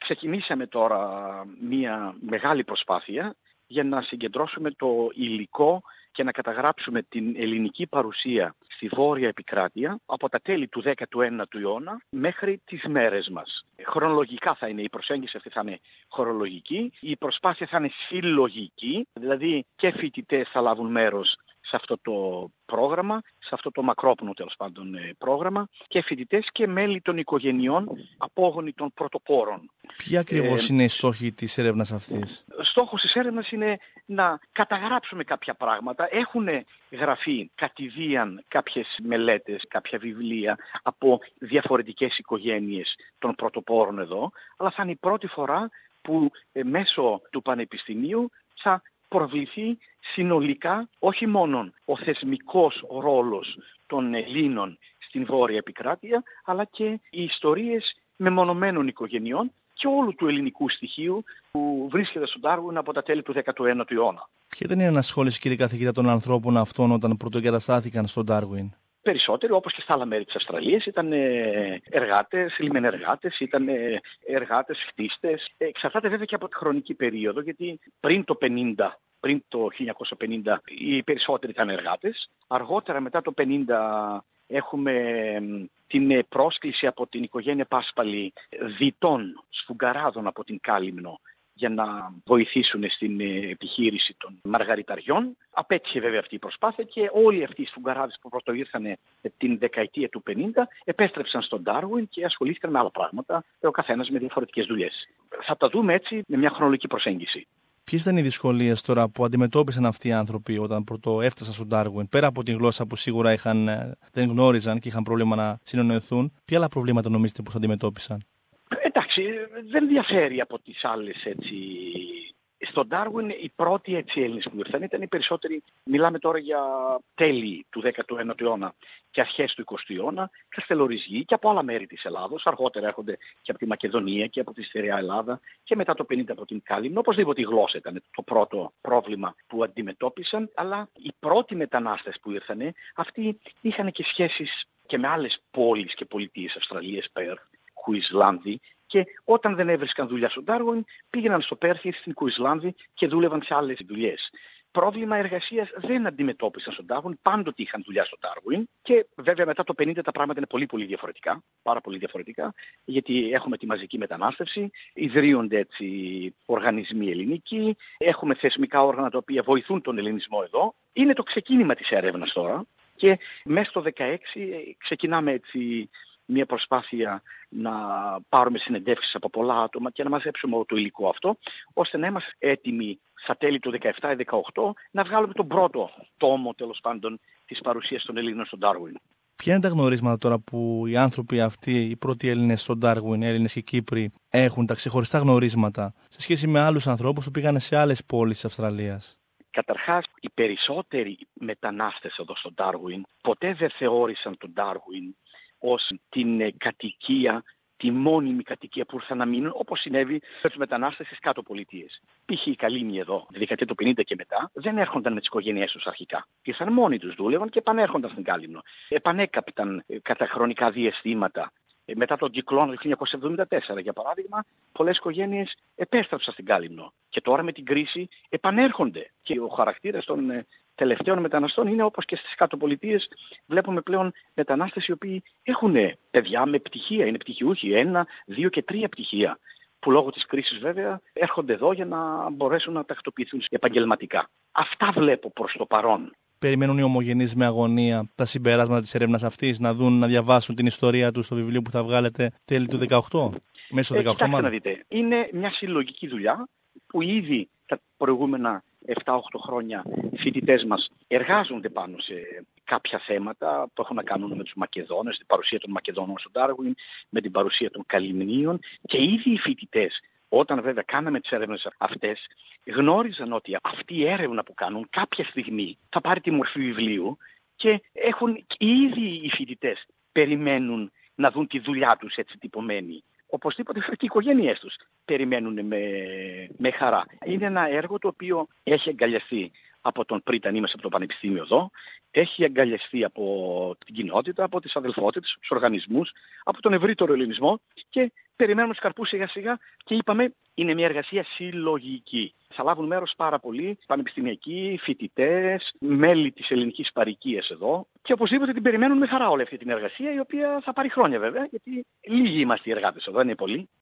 Ξεκινήσαμε τώρα μια μεγάλη προσπάθεια για να συγκεντρώσουμε το υλικό και να καταγράψουμε την ελληνική παρουσία στη Βόρεια Επικράτεια από τα τέλη του 19ου αιώνα μέχρι τις μέρες μας. Χρονολογικά θα είναι η προσέγγιση αυτή, θα είναι χρονολογική, η προσπάθεια θα είναι συλλογική, δηλαδή και φοιτητές θα λάβουν μέρος σε αυτό το πρόγραμμα, σε αυτό το μακρόπνο τέλος πάντων πρόγραμμα, και φοιτητές και μέλη των οικογενειών, απόγονοι των πρωτοπόρων. Ποια ακριβώς είναι οι στόχοι της έρευνας αυτής? Στόχος της έρευνας είναι να καταγράψουμε κάποια πράγματα. Έχουν γραφεί κατηδίαν κάποιες μελέτες, κάποια βιβλία από διαφορετικές οικογένειες των πρωτοπόρων εδώ, αλλά θα είναι η πρώτη φορά που μέσω του Πανεπιστημίου θα προβληθεί συνολικά όχι μόνο ο θεσμικός ρόλος των Ελλήνων στην Βόρεια Επικράτεια, αλλά και οι ιστορίες μεμονωμένων οικογενειών και όλου του ελληνικού στοιχείου που βρίσκεται στον Ντάρουιν από τα τέλη του 19ου αιώνα. Ποια ήταν η ανασχόληση, κύριε καθηγητά, των ανθρώπων αυτών όταν πρωτοεγκαταστάθηκαν στον Ντάρουιν? Περισσότεροι, όπως και στα άλλα μέρη της Αυστραλίας, ήταν εργάτες, λιμενεργάτες, ήταν εργάτες, χτίστες. Εξαρτάται βέβαια και από τη χρονική περίοδο, γιατί πριν το 1950 οι περισσότεροι ήταν εργάτες. Αργότερα, μετά το 1950, έχουμε την πρόσκληση από την οικογένεια Πάσπαλη διτών σφουγγαράδων από την Κάλυμνο για να βοηθήσουν στην επιχείρηση των μαργαριταριών. Απέτυχε βέβαια αυτή η προσπάθεια και όλοι αυτοί οι σφουγγαράδες που πρωτοήρθαν την δεκαετία του 50 επέστρεψαν στον Ντάρουιν και ασχολήθηκαν με άλλα πράγματα, ο καθένας με διαφορετικές δουλειές. Θα τα δούμε έτσι με μια χρονολογική προσέγγιση. Ποιες ήταν οι δυσκολίες τώρα που αντιμετώπισαν αυτοί οι άνθρωποι όταν έφτασαν στον Ντάρουιν, πέρα από τη γλώσσα που σίγουρα δεν γνώριζαν και είχαν πρόβλημα να συνεννοηθούν? Ποια άλλα προβλήματα νομίζετε πως αντιμετώπισαν? Εντάξει, δεν διαφέρει από τις άλλες έτσι. Στον Ντάρουιν οι πρώτοι έτσι Έλληνες που ήρθαν ήταν οι περισσότεροι, μιλάμε τώρα για τέλη του 19ου αιώνα και αρχές του 20ου αιώνα, καστελοριζοί και από άλλα μέρη της Ελλάδος. Αργότερα έρχονται και από τη Μακεδονία και από τη Στερεά Ελλάδα και μετά το 50 από την Κάλυμνο. Οπωσδήποτε η γλώσσα ήταν το πρώτο πρόβλημα που αντιμετώπισαν, αλλά οι πρώτοι μετανάστες που ήρθαν, αυτοί είχαν και σχέσεις και με άλλες πόλεις και πολιτείες Αυστραλίας, Πέρθ, Κουισλάνδη, και όταν δεν έβρισκαν δουλειά στον Ντάρουιν πήγαιναν στο Πέρθ, στην Κουισλάνδη και δούλευαν σε άλλες δουλειές. Πρόβλημα εργασίας δεν αντιμετώπισαν στον Ντάρουιν, πάντοτε είχαν δουλειά στον Ντάρουιν, και βέβαια μετά το 50 τα πράγματα είναι πολύ διαφορετικά, πάρα πολύ διαφορετικά, γιατί έχουμε τη μαζική μετανάστευση, ιδρύονται έτσι οργανισμοί ελληνικοί, έχουμε θεσμικά όργανα τα οποία βοηθούν τον ελληνισμό εδώ. Είναι το ξεκίνημα της έρευνας τώρα και μέσα στο 2016 ξεκινάμε έτσι μια προσπάθεια να πάρουμε συνεντεύξεις από πολλά άτομα και να μαζέψουμε όλο το υλικό αυτό, ώστε να είμαστε έτοιμοι στα τέλη του 2017-2018 να βγάλουμε τον πρώτο τόμο τέλος πάντων της παρουσίας των Ελλήνων στον Ντάρουιν. Ποια είναι τα γνωρίσματα τώρα που οι άνθρωποι αυτοί, οι πρώτοι Έλληνες στον Ντάρουιν, Έλληνες και Κύπροι, έχουν τα ξεχωριστά γνωρίσματα σε σχέση με άλλους ανθρώπους που πήγαν σε άλλες πόλεις της Αυστραλίας? Καταρχάς, οι περισσότεροι μετανάστες εδώ στον Ντάρουιν ποτέ δεν θεώρησαν τον Ντάρουιν ως την κατοικία, τη μόνιμη κατοικία που ήρθαν να μείνουν, όπως συνέβη με τους μετανάστες στις κάτω πολιτείες. Π.χ. οι Καλήμοι εδώ, τη δεκαετία του 50 και μετά, δεν έρχονταν με τις οικογένειές τους αρχικά. Ήρθαν μόνοι τους, δούλευαν και επανέρχονταν στην Κάλυμνο. Επανέκαπταν κατά χρονικά διαστήματα. Μετά τον κυκλώνα του 1974, για παράδειγμα, πολλές οικογένειες επέστρεψαν στην Κάλυμνο. Και τώρα με την κρίση επανέρχονται. Και ο χαρακτήρας των τελευταίων μεταναστών είναι όπως και στις κάτω πολιτείες. Βλέπουμε πλέον μετανάστες οι οποίοι έχουν παιδιά με πτυχία, είναι πτυχιούχοι, 1, 2 και 3 πτυχία, που λόγω της κρίσης βέβαια έρχονται εδώ για να μπορέσουν να τακτοποιηθούν επαγγελματικά. Αυτά βλέπω προς το παρόν. Περιμένουν οι ομογενείς με αγωνία τα συμπεράσματα της έρευνας αυτής, να διαβάσουν την ιστορία τους στο βιβλίο που θα βγάλετε τέλη του 2018, μέσα στο 2018 μάλλον? Να δείτε, είναι μια συλλογική δουλειά που ήδη τα προηγούμενα 7-8 χρόνια φοιτητές μας εργάζονται πάνω σε κάποια θέματα που έχουν να κάνουν με τους Μακεδόνες, την παρουσία των Μακεδόνων στον Ντάρουιν, με την παρουσία των Καλυμνίων, και ήδη οι φοιτητές, όταν βέβαια κάναμε τις έρευνες αυτές, γνώριζαν ότι αυτή η έρευνα που κάνουν κάποια στιγμή θα πάρει τη μορφή βιβλίου και έχουν ήδη οι φοιτητές περιμένουν να δουν τη δουλειά τους έτσι τυπωμένη. Οπωσδήποτε και οι οικογένειές τους περιμένουν με χαρά. Είναι ένα έργο το οποίο έχει αγκαλιαστεί από τον Πρίτανη μέσα από το Πανεπιστήμιο εδώ, έχει αγκαλιαστεί από την κοινότητα, από τις αδελφότητες, τους οργανισμούς, από τον ευρύτερο ελληνισμό και περιμένουμε τους καρπούς σιγά σιγά και είπαμε είναι μια εργασία συλλογική. Θα λάβουν μέρος πάρα πολλοί πανεπιστημιακοί, φοιτητές, μέλη της ελληνικής παροικίας εδώ και οπωσδήποτε την περιμένουν με χαρά όλη αυτή την εργασία η οποία θα πάρει χρόνια βέβαια γιατί λίγοι είμαστε οι εργάτες εδώ, δεν είναι πολλοί.